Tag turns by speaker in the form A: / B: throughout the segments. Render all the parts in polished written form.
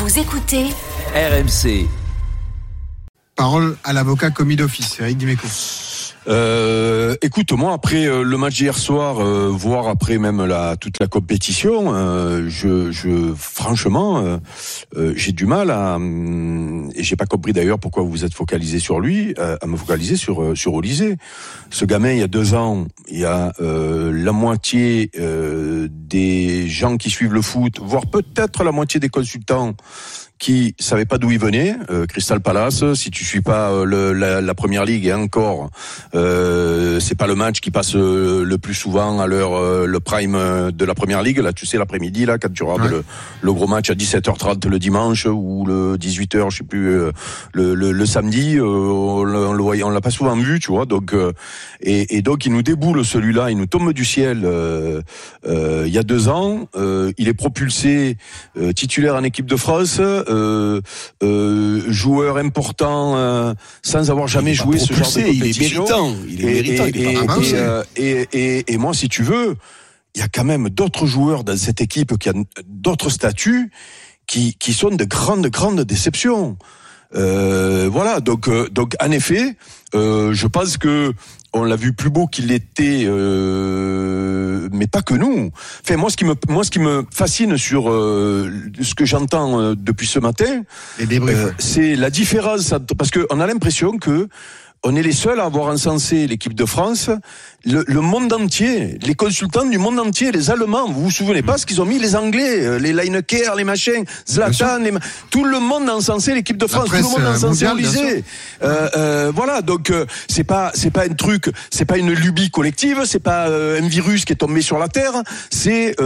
A: Vous écoutez
B: RMC.
C: Parole à l'avocat commis d'office, Eric Dimeco.
D: Écoute, moi après le match d'hier soir, voire après même toute la compétition, franchement, j'ai du mal et j'ai pas compris d'ailleurs pourquoi vous vous êtes focalisé sur lui, à me focaliser sur Olysée. Ce gamin, il y a 2 ans, il y a la moitié des gens qui suivent le foot, voire peut-être la moitié des consultants qui savaient pas d'où il venait. Crystal Palace, si tu suis pas la première ligue, et encore, c'est pas le match qui passe le plus souvent à l'heure le prime de la première ligue. Là, tu sais, l'après-midi, là, quand tu regardes le gros match à 17h30 le dimanche ou le 18h, je sais plus, le samedi, on l'a pas souvent vu, tu vois. Donc, et donc il nous déboule celui-là, il nous tombe du ciel. Il y a 2 ans, il est propulsé titulaire en équipe de France. Joueur important sans avoir jamais joué ce genre de compétition.
E: Il est méritant.
D: Et moi, si tu veux, il y a quand même d'autres joueurs dans cette équipe qui a d'autres statuts qui sont de grandes déceptions. Voilà, donc en effet, je pense que on l'a vu plus beau qu'il l'était, mais pas que nous. Enfin, moi, ce qui me fascine sur ce que j'entends depuis ce matin, c'est la différence, parce que on a l'impression que on est les seuls à avoir encensé l'équipe de France, le monde entier, les consultants du monde entier, les Allemands. Vous vous souvenez pas ce qu'ils ont mis, les Anglais, les Lineker, les machins, Zlatan, tout le monde a encensé l'équipe de France, tout le monde a encensé Olysée. Voilà, donc c'est pas un truc, c'est pas une lubie collective, c'est pas un virus qui est tombé sur la terre, c'est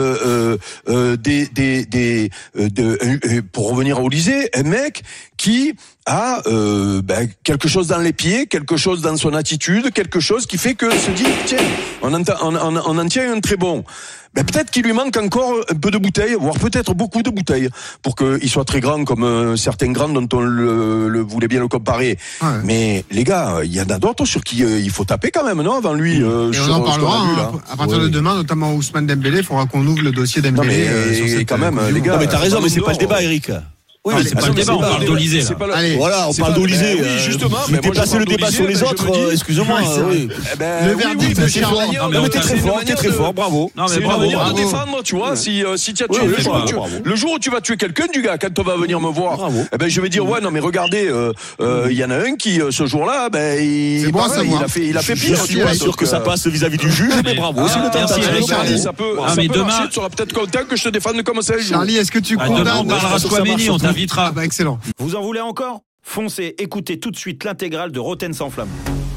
D: pour revenir à Olysée, un mec qui a quelque chose dans les pieds, quelque chose dans son attitude, quelque chose qui fait que se dit tiens, on en tient un très bon. Peut-être qu'il lui manque encore un peu de bouteilles, voire peut-être beaucoup de bouteilles, pour qu'il soit très grand comme certains grands dont on le voulait bien le comparer. Ouais. Mais les gars, il y en a d'autres sur qui il faut taper quand même, non, avant lui.
C: Et on en parlera à partir de demain, notamment Ousmane Dembélé. Il faudra qu'on ouvre le dossier Dembélé.
D: Sur cette quand même, les gars.
E: Non, mais t'as raison, mais c'est pas le débat, Eric.
F: Oui, mais c'est pas le débat, on parle d'Olysée.
E: Voilà, on parle d'Olysée.
D: Oui, justement.
E: Mais déplacer le débat sur les autres, excusez-moi.
C: Le verdict, c'est Charles.
E: Non, mais t'es très fort, bravo.
D: Non, mais bravo. À défendre, tu vois, si tu as tué le jour où tu vas tuer quelqu'un, du gars, quand on va venir me voir, je vais dire, ouais, non, mais regardez, il y en a un qui, ce jour-là, il a fait pire.
E: Je suis pas sûr que ça passe vis-à-vis du juge, mais bravo.
D: C'est une tentative. Charlie, ça peut marcher, tu seras peut-être content que je te défende comme ça.
C: Charlie, est-ce que tu condamnes?
F: Demain, on parlera de Kouameni, on t'invitera.
C: Excellent.
G: Vous en voulez encore ? Foncez, écoutez tout de suite l'intégrale de Roten sans flamme.